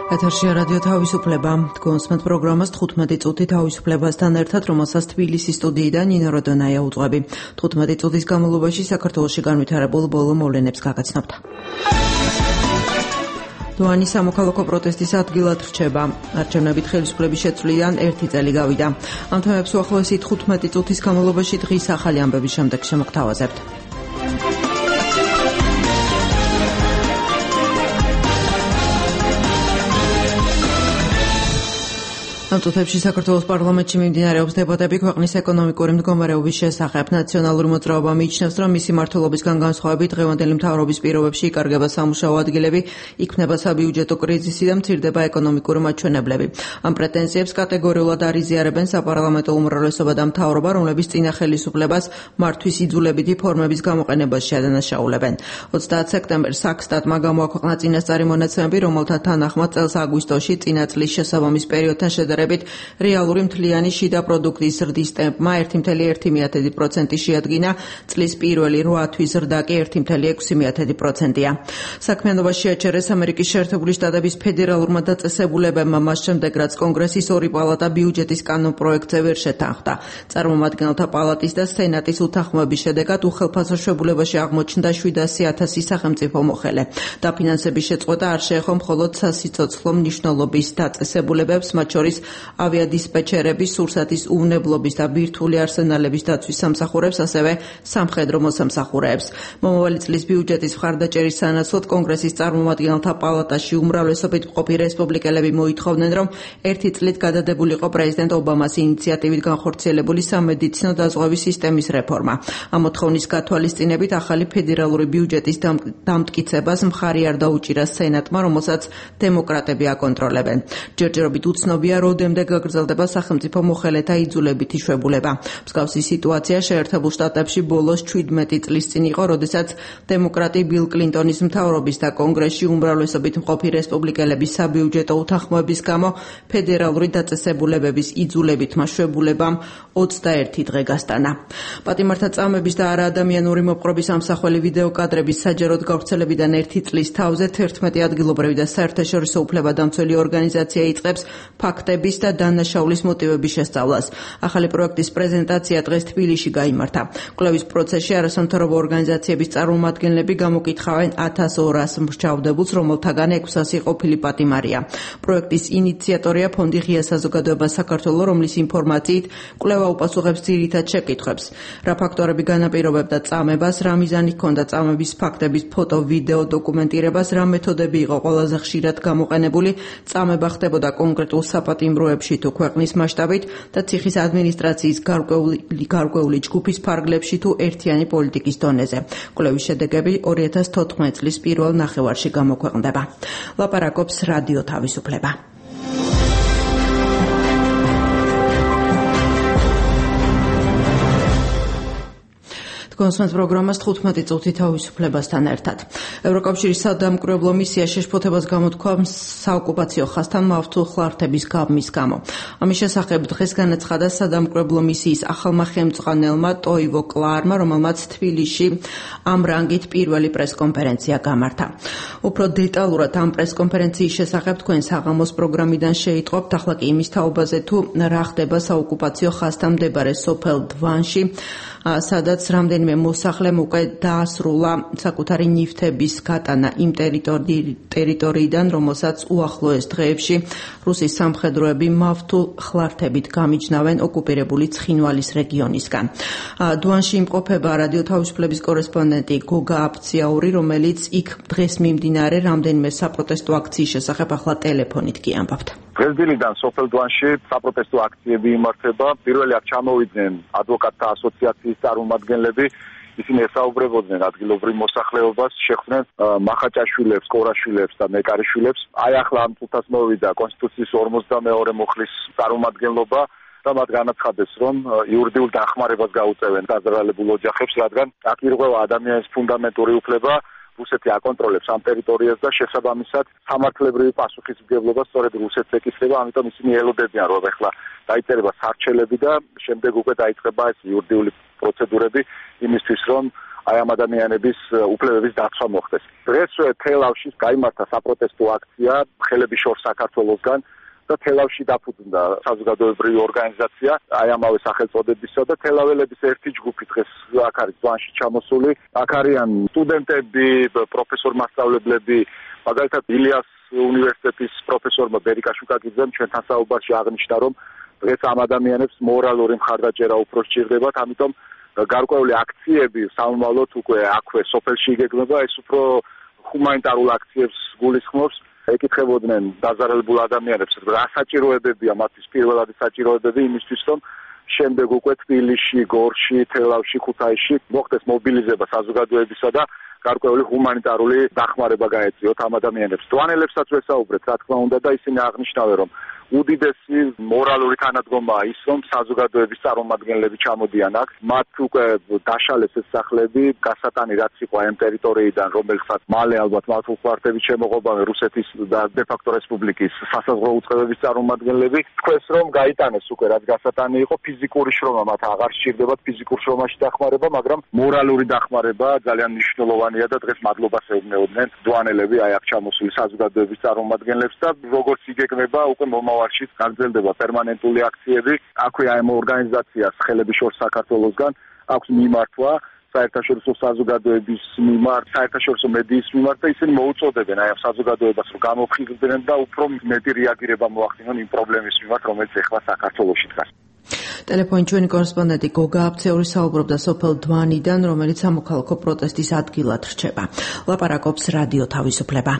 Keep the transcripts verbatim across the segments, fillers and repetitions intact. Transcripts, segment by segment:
ეთერშია რადიო თავისუფლება. გონსმენთ პროგრამას თხუთმეტი წუთი თავისუფლებასთან ერთად, რომელსაც თბილისის სტუდიიდან ნინო როდონაია უძღვები. თხუთმეტი წუთის განმავლობაში საქართველოში განვითარებულ ბოლო მოვლენებს გაგაცნობთ. დუანის სამოქალაქო პროტესტის ადგილად რჩება. არჩევნებით ხელისუფლების შეცვლიდან ერთი წელი გავიდა. ამ თემებს უახლოესი თხუთმეტი წუთის განმავლობაში დღის ახალი ამბების შემდეგ შემოგთავაზებთ. ამ წუთებში საქართველოს პარლამენტში მიმდინარეობს დებატები ქვეყნის ეკონომიკური მდგომარეობის შესახებ. ნაციონალური მოძრაობა მიიჩნევს, რომ მისი მმართველობისგან განსხვავებით დღევანდელი მთავრობის პირობებში იკარგება სამუშაო ადგილები, იქმნება საბიუჯეტო კრიზისი და მცირდება ეკონომიკური მაჩვენებლები. ამ პრეტენზიებს კატეგორიულად არიზიარებენ საპარლამენტო უმრავლესობა და მთავრობა, რომლების წინა ხელისუფლებას მართვის იძულებითი ფორმების გამოყენებას შეადანაშაულებენ. ოცდაათ სექტემბერს საქსტატმა გამოაქვეყნა წინასწარი მონაცემები, რომელთა თანახმად წელს აგვისტოში წინა წლის შესაბამის პერიოდთან შედარებით რეალური მთლიანი შიდა პროდუქტის ზრდის ტემპმა ერთი კoma ერთი პროცენტი შეადგინა, წლის პირველი რვა თვის ზრდა კი ერთი კoma ექვსი პროცენტია. საქმიანობას შეაჩერეს ამერიკის შეერთებული შტატების ფედერალურმა დაწესებულებებმა, მას შემდეგ რაც კონგრესის ორი პალატა ბიუჯეტის კანონპროექტზე ვერ შეთანხმდა. წარმომადგენელთა პალატის და სენატის უთანხმოების შედეგად უხელფასო შვებულებაში აღმოჩნდა შვიდასი ათასი სახელმწიფო მოხელე. დაფინანსების შეწყვეტა არ შეეხო მხოლოდ სასიცოცხლო მნიშვნელობის დაწესებულებებს, მათ შორის ავიადისპეჩერების, სურსათის უვნებლობის და ბირთვული არსენალების დაცვის სამსახურებს, ასევე სამხედრო მოსამსახურეებს. მომავალი წლის ბიუჯეტის მხარდაჭერის სანაცვლოდ კონგრესის წარმომადგენელთა პალატაში უმრავლესობით მყოფი რესპუბლიკელები მოითხოვდნენ, რომ ერთი წლით გადადებულიყო პრეზიდენტ ობამას ინიციატივით განხორციელებული სამედიცინო დაზღვევის სისტემის რეფორმა. ამ მოთხოვნის გათვალისწინებით ახალი ფედერალური ბიუჯეტის დამტკიცებას მხარი არ დაუჭირა სენატმა, რომელსაც დემოკრატები აკონტროლებენ. ჯერჯერობით უცნობია, როდემდე გაგრძელდება სახელმწიფო მოხელეთა იძულებითი შვებულება. მსგავსი სიტუაცია შეერთებულ შტატებში ბოლოს ჩვიდმეტი წლის წინ იყო, როდესაც დემოკრატი ბილ კლინტონის მთავრობის და კონგრესში უმრავლესობით მყოფი რესპუბლიკელების საბიუჯეტო უთანხმოების გამო ფედერალური დაწესებულებების იძულებითმა შვებულებამ ოცდაერთი დღე გასტანა. პატიმართა წამების და არაადამიანური მოპყრობის ამსახველი ვიდეო კადრების საჯაროდ გავრცელებიდან ერთი წლის თავზე თერთმეტი ადგილობრივი და საერთაშორისო უფლებადამცველი ორგანიზაცია იწყებს ფაქტების და დანაშაულის მოტივების შესწავლას. ახალი პროექტის პრეზენტაცია დღეს თბილისში გაიმართა. კვლევის პროცესში არასამთავრობო ორგანიზაციების წარმომადგენლები გამოკითხავენ ათას ორას მსჯავრდებულს, რომელთაგან ექვსასი ყოფილი პატიმარია. პროექტის ინიციატორია ფონდი ღია საზოგადოება საქართველო, რომლის ინფორმაციით კვლევა უპასუხებს ძირითად შეკითხვებს. რა ფაქტორები განაპირობებდა წამებას, რა მიზანი ჰქონდა წამების ფაქტების ფოტო, ვიდეო დოკუმენტირებას, რა მეთოდები იყო ყველაზე ხშირად გამოყენებული, წამება ხდებოდა კონკრეტულ საპატიმროებში თუ ქვეყნის მასშტაბით და ციხის ადმინისტრაციის გარკვეული გარკვეული ჯგუფის ფარგლებში თუ ერთიანი პოლიტიკის დონეზე. კვლევის შედეგები ორი ათას თოთხმეტი წლის პირველ ნახევარში გამოქვეყნდება. ლაპარაკობს რადიო თავისუფლება. გონსმენთ პროგრამას თხუთმეტი წუთი თავისუფლებასთან ერთად. ევროკავშირის სადამკვირვებლო მისია შეშფოთებას გამოთქვა საოკუპაციო ხაზთან მავთულ ხლართების გაბმის გამო. ამის შესახებ დღეს განაცხადა სადამკვირვებლო მისიის ახალმა ხელმძღვანელმა ტოივო კლარმა, რომელმაც თბილისში ამ რანგით პირველი პრესკონფერენცია გამართა. უფრო დეტალურად ამ პრესკონფერენციის შესახებ თქვენ საღამოს პროგრამიდან შეიტყობთ, ახლა კი იმის თაობაზე თუ რა ხდება საოკუპაციო ხაზთან მდებარე სოფელ დვანში, სადაც რამდენიმე მოსახლემ უკვე დაასრულა საკუთარი ნივთების გატანა იმ ტერიტორიიდან, რომელსაც უახლოეს დღეებში რუსის სამხედროები მავთულ ხლართებით გამიჯნავენ ოკუპირებული ცხინვალის რეგიონისგან. დვანში იმყოფება რადიო თავისუფლების კორესპონდენტი გოგა აფციაური, რომელიც იქ დღეს მიმდინარე რამდენიმე საპროტესტო აქციის შესახებ ახლა ტელეფონით კი ამბობთ. დღესდილიდან სოფელ დვანში საპროტესტო აქციები იმართება. პირველი აქ ჩამოვიდნენ ადვოკატთა ასოციაციის წარმომადგენლები. ისინი ესაუბრებოდნენ ადგილობრივ მოსახლეობას, შეხვდნენ მახაჭაშვილებს, კორაშვილებს და მეკარიშვილებს. აი ახლა ამ წუთას მოვიდა კონსტიტუციის ორმოცდამეორე მუხლის წარმომადგენლობა და მათ განაცხადეს, რომ იურიდიულ დახმარებას გაუწევენ დაზრალებულ ოჯახებს, რადგან აქ ირღვევა ადამიანის ფუნდამენტური უფლება. რუსეთი აკონტროლებს ამ ტერიტორიას და შესაბამისად სამართლებრივი პასუხისმგებლობა სწორედ რუსეთს ეკისრება, ამიტომ ისინი ელოდებიან, რომ ახლა დაიწერება სარჩელები და შემდეგ უკვე დაიწყება ეს იურიდიული პროცედურები იმისთვის, რომ აი ამ ადამიანების უფლებების დაცვა მოხდეს. დღეს თელავში გაიმართა საპროტესტო აქცია ხელების შორს საქართველოსგან და თელავში დაფუძნდა საზოგადოებრივი ორგანიზაცია აი ამავე სახელწოდებისა და თელაველების ერთი ჯგუფი დღეს აქ არის ზვანში ჩამოსული. აქ არიან სტუდენტები, პროფესორ-მასწავლებლები, მაგალითად ილიას უნივერსიტეტის პროფესორმა ბერიკა შუკაკიძემ ჩვენთან საუბარში აღნიშნა, რომ დღეს ამ ადამიანებს მორალური მხარდაჭერა უფრო სჭირდებათ, ამიტომ გარკვეული აქციები სამომავლოდ უკვე აქვე სოფელში იგეგმება, ეს უფრო ჰუმანიტარულ აქციებს გულისხმობს. ეკითხებოდნენ დაზარალებულ ადამიანებს, რა საჭიროებებია მათთვის პირველადი საჭიროებები იმისთვის, რომ შემდეგ უკვე თბილისში, გორში, თელავში, ქუთაისში მოხდეს მობილიზება საზოგადოებისა და გარკვეული ჰუმანიტარული დახმარება გაეწიოთ ამ ადამიანებს. დვანელებსაც ვესაუბრეთ, რა თქმა უნდა, და ისინი აღნიშნავენ, რომ უდიდესი მორალური თანადგომაა ის, რომ საზოგადოების წარმომადგენლები ჩამოდიან აქ. მათ უკვე დაშალეს ეს სახლები, გასატანი რაც იყო ამ ტერიტორიიდან, რომელსაც მალე ალბათ მათ უყვარდებით შემოღობავენ რუსეთის და დე-ფაქტო რესპუბლიკის სასაზღვრო უწყებების წარმომადგენლები. თქვენს რომ გაიტანეს უკვე რაც გასატანი იყო, ფიზიკური შრომა მათ აღარ სჭირდებათ, ფიზიკურ შრომაში დახმარება, მაგრამ მორალური დახმარება ძალიან მნიშვნელოვანია და დღეს მადლობას ეუბნეოდნენ დვანელები აი აქ ჩამოსული საზოგადოების წარმომადგენლებს და როგორც იგეგმება უკვე მომავალში გაგრძელდება პერმანენტული აქციები. აქვე აი ამ ორგანიზაციას ხელების შორს საქართველოსგან აქვს მიმართვა საერთაშორისო საზოგადოების მიმართ, საერთაშორისო მედიის მიმართ და ისინი მოუწოდებენ აი ამ საზოგადოებას, რომ გამოფხიზლდნენ და უფრო მეტი რეაგირება მოახდინონ იმ პრობლემის მიმართ, რომელიც ეხლა საქართველოში დგას. ტელეფონით ჩვენი კორესპონდენტი გოგა აბცეული საუბრობდა სოფელ დვანიდან, რომელიც სამოქალაქო პროტესტის ადგილად რჩება. ლაპარაკობს რადიო თავისუფლება.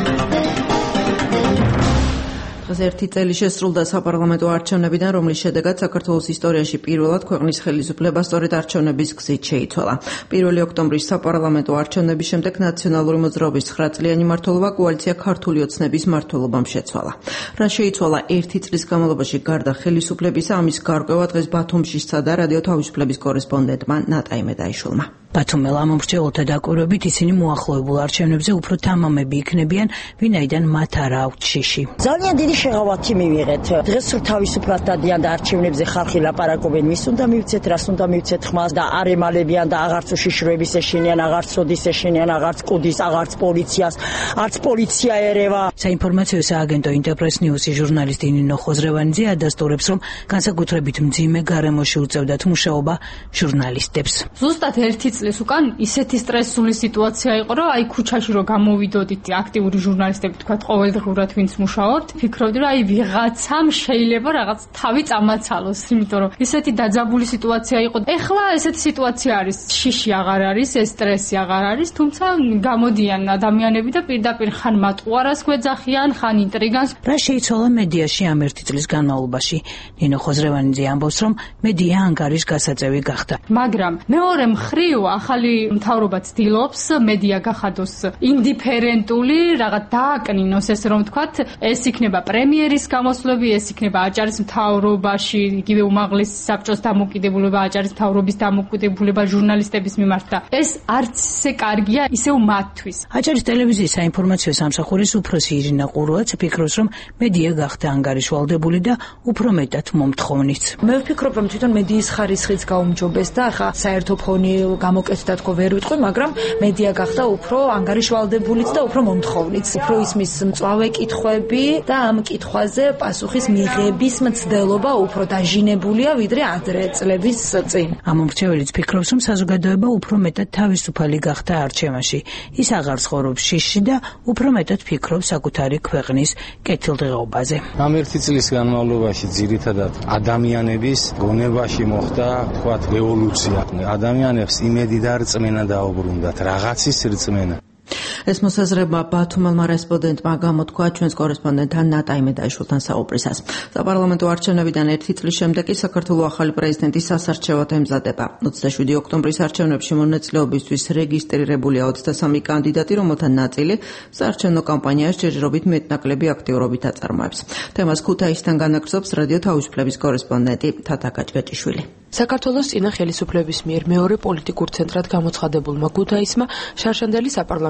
დღეს ერთი წელი შესრულდა საპარლამენტო არჩევნებიდან, რომლის შედეგად საქართველოს ისტორიაში პირველად ქვეყნის ხელისუფლება სწორედ არჩევნების გზით შეიცვალა. პირველი ოქტომბრის საპარლამენტო არჩევნების შემდეგ ნაციონალური მოძრაობის ცხრა წლიანი მმართველობა კოალიცია ქართული ოცნების მმართველობამ შეცვალა. რა შეიცვალა ერთი წლის განმავლობაში გარდა ხელისუფლებისა, ამის გარკვევა დღეს ბათუმში სცადა რადიო თავისუფლების კორესპონდენტმა ნატაი მედაიშვილმა. ბათუმელ ამომრჩეველთა დაკვირვებით ისინი მოახლოებულ არჩევნებზე უფრო თამამები იქნებიან, ვინაიდან მათ არ აქვთ შიში. ძალიან დიდი შეღავათი მივიღეთ. დღეს თავისუფლად დადიან და არჩევნებზე ხალხი ლაპარაკობენ, ვის უნდა მივცეთ, რას უნდა მივცეთ ხმას და არ ემალებიან და აღარც უშიშროების ეშინიან, აღარც სოდის ეშინიან, აღარც კუდის, აღარც პოლიციას, არც პოლიცია ერევა. საინფორმაციო სააგენტო ინტერპრეს ნიუსის ჟურნალისტი ნინო ხოზრევანიძე ადასტურებს, რომ განსაკუთრებით მძიმე გარემოში უწევდათ მუშაობა ჟურნალისტებს. ზუსტად ერთი წლის უკან ისეთი სტრესული სიტუაცია იყო, რომ აი ქუჩაში რო გამოვიდოდით აქტიური ჟურნალისტები, თქვა ყოველდღურად ვინც მუშაობთ, ფიქრობდი რომ აი ვიღაცამ შეიძლება რაღაც თავი წამაცალოს, იმიტომ რომ ისეთი დაძაბული სიტუაცია იყო. ეხლა ესეთი სიტუაცია არის, შიში აღარ არის, ეს სტრესი აღარ არის, თუმცა გამოდიან ადამიანები და პირდაპირ ხან მათ უარას გვეძახიან, ხან ინტრიგანს. რა შეიცვალა მედიაში ამ ერთი წლის განმავლობაში? ნინო ხოზრევანიძე ამბობს, რომ მედია ანგარის გასაწევი გახდა. მაგრამ მეორე მხრივ ახალი მთავრობა ცდილობს მედია გახადოს ინდიფერენტული, რაღაც დააკნინოს, ესე რომ ვთქვათ, ეს იქნება პრემიერის გამოსვლები, ეს იქნება აჭარის მთავრობაში, იგივე უმაღლეს საბჭოს დამოკიდებულება, აჭარის მთავრობის დამოკიდებულება ჟურნალისტების მიმართ და ეს არც ისე კარგია, ისევ მათთვის. აჭარის ტელევიზიის საინფორმაციო სამსახურის უფროსი ირინა ყურუაც ფიქრობს, რომ მედია გახდა ანგარიშვალდებული და უფრო მეტად მომთხოვნიც. მე ვფიქრობ, რომ თვითონ მედიის ხარისხიც გაუმჯობეს და ახლა საერთო ფონი გამოკეთდა თქო ვერ ვიტყვი, მაგრამ მედია გახდა უფრო ანგარიშვალდებულიც და უფრო მომთხოვნიც. უფრო ისმის მწვავე კითხვები და ამ კითხვაზე პასუხის მიღების მცდელობა უფრო დაჟინებულია, ვიდრე ადრე წლების წინ. ამომრჩეველიც ფიქრობს, რომ საზოგადოება უფრო მეტად თავისუფალი გახდა არჩევანში. ის აღარ ცხოვრობს შიში და უფრო მეტად ფიქრობს საკუთარი ქვეყნის კეთილდღეობაზე. ამ ერთი წლის განმავლობაში ძირითადად ადამიანების გონებაში მოხდა, თქვათ, რევოლუცია. ადამიანებს იმედი და რწმენა დაუბრუნდათ, რაღაცის რწმენა. ეს მოსაზრება ბათუმელმა რესპონდენტმა გამოთქვა ჩვენს კორესპონდენტთან ნატაი მედაიშვილთან საუბრისას. საპარლამენტო არჩევნებიდან ერთი წლის შემდეგ კი საქართველოს ახალი პრეზიდენტის სასარჩევად ემზადება. ოცდაშვიდი ოქტომბრის არჩევნებში მონაწილეობისთვის რეგისტრირებულია ოცდასამი კანდიდატი, რომელთა ნაწილი საარჩევნო კამპანიაში ჯერჯერობით მეტნაკლები აქტიურობით აწარმოებს. თემას ქუთაისიდან განაგრძობს რადიო თავისუფლების კორესპონდენტი თათა გაჭგაჭიშვილი. საქართველოს წინა ხელისუფლების მიერ მეორე პოლიტიკურ ცენტრად გამოცხადებულმა ქუთაისმა შარშანდელი საპარლამენტო არჩევნებში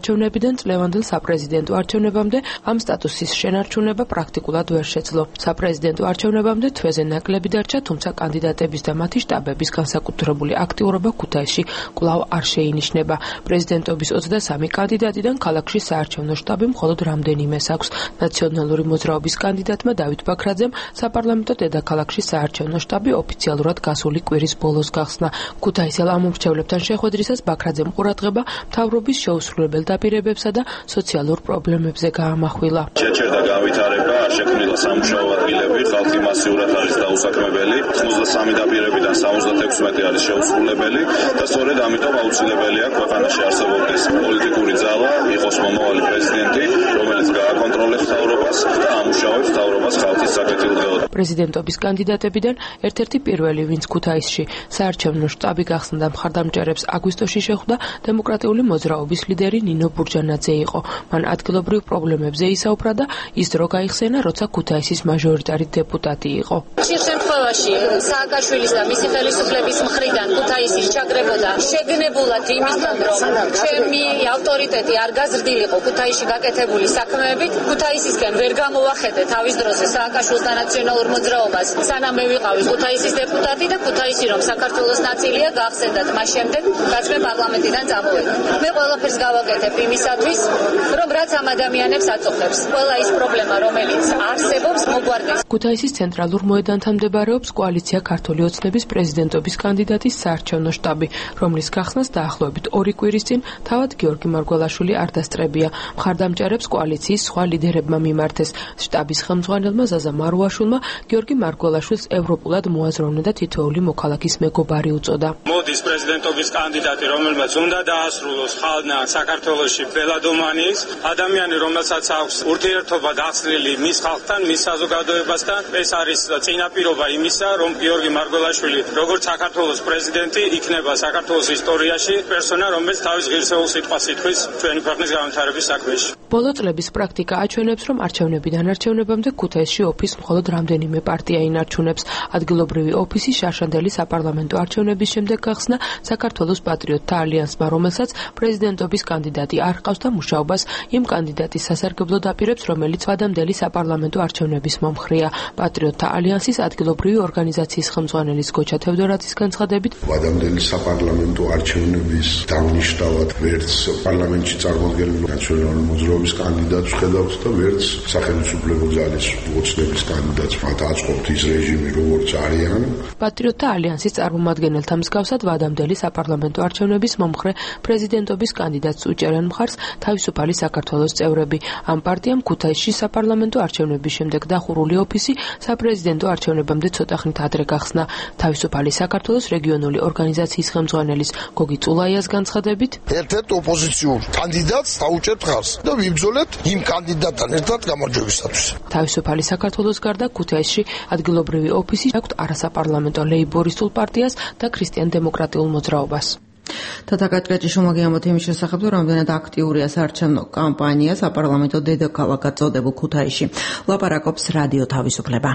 არჩევნებიდან წლევანდელ საპრეზიდენტო არჩევნებამდე ამ სტატუსის შენარჩუნება პრაქტიკულად ვერ შეძლო. საპრეზიდენტო არჩევნებამდე თვეზე ნაკლები დარჩა, თუმცა კანდიდატების და მათი შტაბების განსაკუთრებული აქტიურობა ქუთაისში კვლავ არ შეინიშნება. პრეზიდენტობის ოცდასამი კანდიდატიდან ქალაქში საარჩევნო შტაბი მხოლოდ რამდენიმეს აქვს. ნაციონალური მოძრაობის კანდიდატმა დავით ბაქრაძემ საპარლამენტო დედაქალაქში საარჩევნო შტაბი ოფიციალურად გასული კვირის ბოლოს გახსნა. ქუთაისელ ამომრჩევლებთან შეხვედრისას ბაქრაძემ ყურადღება მთავრობის შეუსრულებელ დაპირებებსა და სოციალურ პრობლემებზე გაამახვილა. შეჩერდა გავითარება, არ შექმნილა სამუშაო ადგილები, ხალხი მასიურად არის დაუსაქმებელი, ოცდასამი დაპირებიდან სამოცდაექვსი არის შეუსრულებელი და სწორედ ამიტომ აუცილებელია ქვეყანაში არსებობდეს პოლიტიკური ძალა, იყოს მომავალი პრეზიდენტი, რომელიც გააკონტროლებს მთავრობას და ამუშავებს მთავრობას ხალხის საკეთილდღეოდ. პრეზიდენტობის კანდიდატებიდან ერთ-ერთი პირველი, ვინც ქუთაისში საარჩევნო შტაბი გახსნა და მხარდამჭერებს აგვისტოში შეხვდა, დემოკრატიული მოძრაობის ლიდერი ნინო ბურჯანაძე იყო. მან ადგილობრივ პრობლემებზე ისაუბრა და ის დრო გაიხსენა, როცა ქუთაისის მაჟორიტარი დეპუტატი იყო. ხშირ შემთხვევაში სააკაშვილის და მისი ხელისუფლების მხრიდან ქუთაისი ჩაგრებოდა შეგნებულად იმისთან, რომ ჩემი ავტორიტეტი არ გაზრდილიყო ქუთაისში გაკეთებული საქმეებით. ქუთაისისკენ ვერ გამოვახედე თავის დროზე სააკაშვილს და ნაციონალურ მოძრაობას, სანამ მე ვიყავი ქუთაისის დეპუტატი და ქუთაისი რომ საქართველოს ნაწილია გახსენდათ მას შემდეგ, რაც მე პარლამენტიდან წამოვედი. მე ყველაფერს გავაკეთებ იმისათვის, რომ რაც ამ ადამიანებს აწუხებს, ყველა ის პრობლემა, რომელიც არსებობს, მოგვარდეს. ქუთაისის ცენტრალურ მოედანთან მდებარეობს კოალიცია ქართული ოცნების პრეზიდენტობის კანდიდატის საარჩევნო შტაბი, რომლის გახსნას დაახლოებით ორი კვირის წინ თავად გიორგი მარგველაშვილი არ დასწრებია. მხარდამჭერებს კოალიციის სხვა ლიდერებმა მიმართეს. შტაბის ხელმძღვანელმა ზაზა მარუაშვილმა გიორგი მარგველაშვილს ევროპულად მოაზროვნა და თითოეული მოქალაქის მეგობარი უწოდა. მოდის პრეზიდენტობის კანდიდატი, რომელმაც უნდა დაასრულოს ხალხნა საქართველოში ბელადომანიის, ადამიანი, რომელსაც აქვს ურთიერთობა დაცლილი მის ხალხთან, მის საზოგადოებასთან. ეს არის წინაპირობა იმისა, რომ გიორგი მარგველაშვილი, როგორც საქართველოს პრეზიდენტი, იქნება საქართველოს ისტორიაში პერსონა, რომელიც თავის ღირსეულ სიტყვას იტყვის ჩვენი ქვეყნის განვითარების საქმეში. ბოლო წლების პრაქტიკა აჩვენებს, რომ არჩევნებიდან არჩევნებამდე ქუთაისში ოფისს მხოლოდ რამდენიმე პარტია ინარჩუნებს. ადგილობრივი ოფისი შარშანდელი საპარლამენტო არჩევნების შემდეგ გახსნა საქართველოს პატრიოტთა ალიანსმა, რომელსაც პრეზიდენტობის კანდიდატი არ ჰყავს და მუშაობას იმ კანდიდატის სასარგებლოდ აპირებს, რომელიც ვადამდელი საპარლამენტო არჩევნების მომხრეა. პატრიოტთა ალიანსის ადგილობრივი ორგანიზაციის ხელმძღვანელის გოჩა თევდორაძის განცხადებით, ვადამდელი საპარლამენტო არჩევნების დავნიშნავად ვერც პარლამენტში წარმოდგენილი ნაციონალური მოძრაობის კანდიდატს ხედავთ და ვერც სახელმწიფო ძალის ოცნების კანდიდატს. მათ აწყობთ ის რეჟიმი, როგორც არიან. პატრიოტთა ალიანსის წარმომადგენელთა მსგავსად ვადამდელი საპარლამენტო არჩევნების მომხრე პრეზიდენტობის კანდიდატს უჭერენ მხარს თავისუფალი საქართველოს წევრები. ამ პარტიამ ქუთაისში საპარლამენტო არჩევნების შემდეგ დახურული ოფისი საპრეზიდენტო არჩევნებამდე ცოტა ხნით ადრე გახსნა. თავისუფალი საქართველოს რეგიონული ორგანიზაციის ხელმძღვანელის გოგი წულაიას განცხადებით, ერთ-ერთ ოპოზიციურ კანდიდატს დაუჭერთ მხარს და ვიბრძოლეთ იმ კანდიდატთან ერთად გამარჯვებისათვის. თავისუფალი საქართველოს გარდა ქუთაისში ადგილობრივი ოფისი აქვთ არასაპარლამენტო ლეიბორისტულ პარტიას და ქრისტიან-დემოკრატიულ მოძრაობას. თათაკაჭკაჭი შემოგიამოთ იმის შესახებ, რომ რამდენად აქტიურია საარჩევნო კამპანია საპარლამენტო დედაქალაქად წოდებულ ქუთაისში. ლაპარაკობს რადიო თავისუფლება.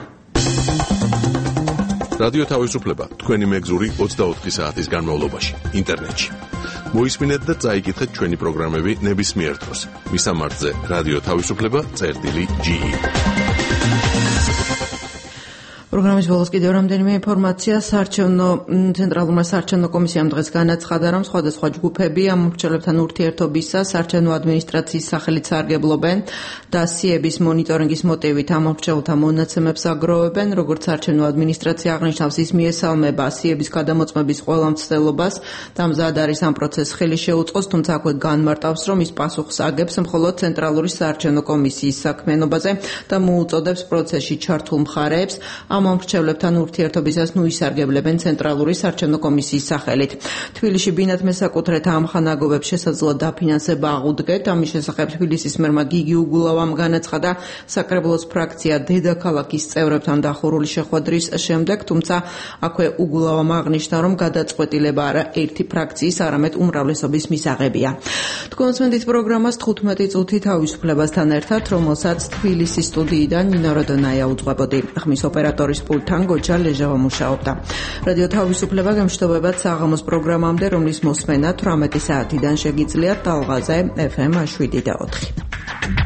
რადიო თავისუფლება თქვენი მეგზური ოცდაოთხი საათის განმავლობაში ინტერნეტში. მოისმინეთ და წაიკითხეთ ჩვენი პროგრამები ნებისმიერ დროს. მისამართზე რადიო თავისუფლება წერტილი ჯი ი. პროგრამის ბოლოს კიდევ რამდენიმე ინფორმაცია. საარჩევნო ცენტრალურმა საარჩევნო კომისიამ დღეს განაცხადა, რომ სხვადასხვა ჯგუფები ამომრჩელებთან ურთიერთობისას საარჩევნო ადმინისტრაციის სახელით სარგებლობენ და სიების მონიტორინგის მოტივით ამომრჩეველთა მონაცემებს აგროვებენ. როგორც საარჩევნო ადმინისტრაცია აღნიშნავს, ის მიესალმება სიების გადამოწმების ყველა მცდელობას და მზად არის ამ პროცესს ხელი შეუწყოს, თუმცა აქვე განმარტავს, რომ ის პასუხს აგებს მხოლოდ ცენტრალური საარჩევნო კომისიის საქმიანობაზე და მოუწოდებს პროცესში ჩართულ მხარეებს ამომრჩევლებთან ურთიერთობისას ნუისარგებლებენ ცენტრალური საარჩევნო კომისიის სახელით. თბილისში ბინათ მესაკუთრეთა ამხანაგობებს შესაძლოა დაფინანსება აღუდგეთ. ამის შესახებ თბილისის მერმა გიგი უგულავამ განაცხადა საკრებულოს ფრაქცია დედაქალაქის წევრებთან დახურული შეხვედრის შემდეგ, თუმცა აქვე უგულავამ აღნიშნა, რომ გადაწყვეტილება არა ერთი ფრაქციის, არამედ უმრავლესობის მისაღებია. თქვენს პროგრამას თხუთმეტი წუთი თავისუფლებასთან ერთად, რომელსაც თბილისის სტუდიიდან ნინო როდონაია უძღვებოდი. ხმის ოპერატორი რეჟისორის პულტთან გოჯა ლეჟავა მუშაობდა. რადიო თავისუფლება გემშვიდობებათ საღამოს პროგრამამდე, რომლის მოსმენა თვრამეტი საათიდან შეგიძლიათ ტალღაზე ეფ ემ შვიდი და ოთხი.